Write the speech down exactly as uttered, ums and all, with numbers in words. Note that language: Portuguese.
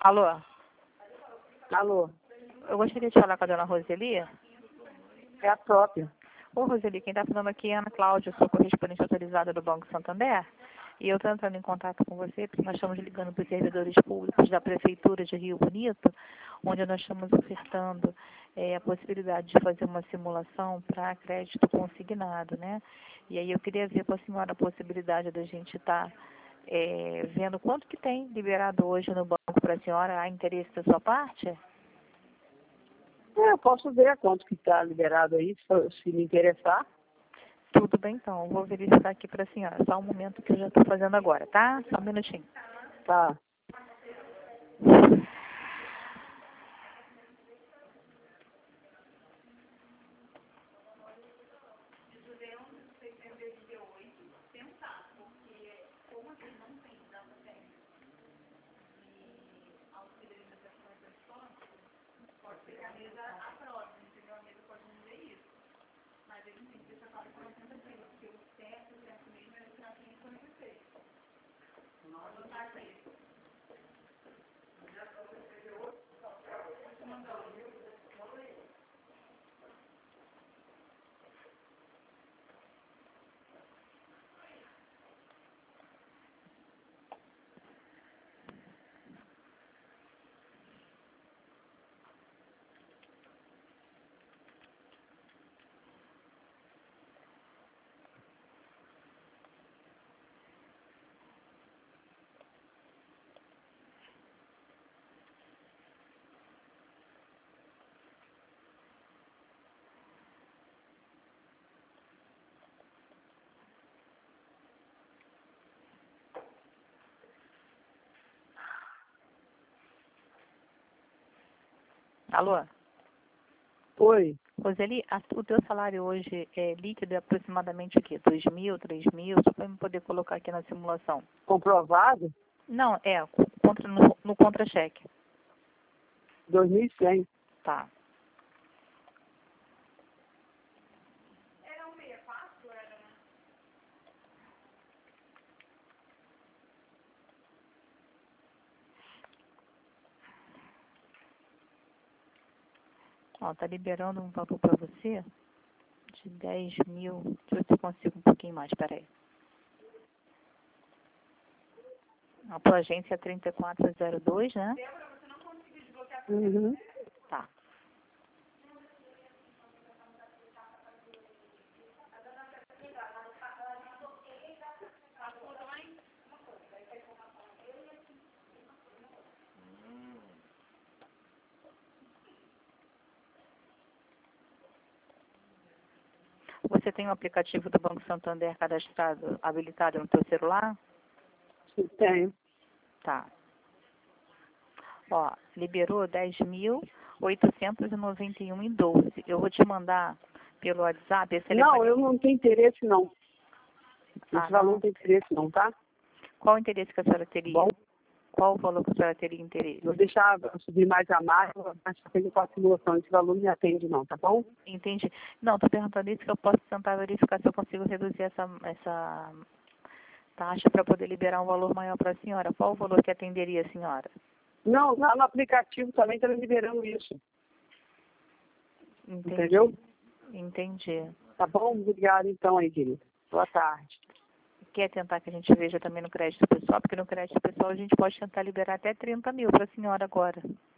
Alô? Alô, Eu gostaria de falar com a dona Roseli. é a própria. Ô, Roseli, quem está falando aqui é a Ana Cláudia, sou correspondente autorizada do Banco Santander. E eu estou entrando em contato com você, porque nós estamos ligando para os servidores públicos da Prefeitura de Rio Bonito, onde nós estamos ofertando é, a possibilidade de fazer uma simulação para crédito consignado, né? E aí eu queria ver com a senhora a possibilidade da gente estar é, vendo quanto que tem liberado hoje no banco para a senhora. Há interesse da sua parte? É, eu posso ver quanto que está liberado aí, se, se me interessar. Tudo bem, então. Eu vou verificar aqui para a senhora. Só um momento que eu já estou fazendo agora, tá? Só um minutinho. Tá. Alô? Oi. Roseli, a- o teu salário hoje é líquido é aproximadamente o quê? dois mil, três mil? Só para eu poder colocar aqui na simulação. Comprovado? Não, é, co- contra, no, no contra-cheque. dois mil e cem. Tá. Ó, tá liberando um valor para você de dez mil. Deixa eu ver se eu consigo um pouquinho mais, peraí. A tua agência é trinta e quatro zero dois, né? Uhum. Tá. Você tem o aplicativo do Banco Santander cadastrado, habilitado no teu celular? Sim, tenho. Tá. Ó, liberou dez mil oitocentos e noventa e um e doze. Eu vou te mandar pelo WhatsApp esse telefone. Não, eu não tenho interesse não. Ah, Esse valor não? não tem interesse não, tá? Qual o interesse que a senhora teria? Bom, Qual o valor que a senhora teria interesse? vou deixar subir mais a mais, mas só tenho quatro simulação. Esse valor não me atende não, tá bom? Entendi. Não, estou perguntando isso que eu posso tentar verificar se eu consigo reduzir essa, essa taxa para poder liberar um valor maior para a senhora. Qual o valor que atenderia a senhora? Não, lá no aplicativo também está liberando isso. Entendi. Entendeu? Entendi. Tá bom? Obrigado então aí, querido. Boa tarde. Quer tentar que a gente veja também no crédito pessoal? Porque no crédito pessoal a gente pode tentar liberar até trinta mil para a senhora agora.